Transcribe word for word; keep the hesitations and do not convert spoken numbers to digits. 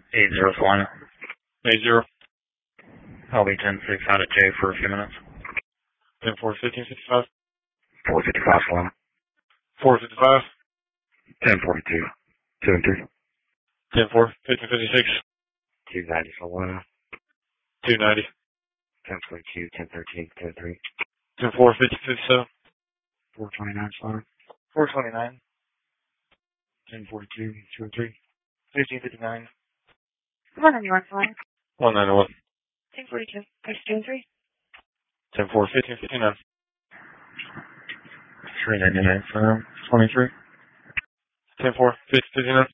eight zero Salina. eight zero. I'll be ten six out at J for a few minutes. ten four, fifteen fifty-five. four fifty-five Salina. four fifty-five. ten forty-two. two and three. ten four, fifteen fifty-six. two ninety Salina. two ninety. ten twenty-two, ten thirteen, ten three. ten four, fifteen fifty-seven. four twenty-nine Salina. four twenty-nine. ten forty-two, two and three. fifteen fifty-nine. one ninety-one Salina. one ninety-one. ten forty-two. two and three. ten four, fifteen fifty-nine. three ninety-nine Salina. twenty-three. ten four, fifteen fifty-nine.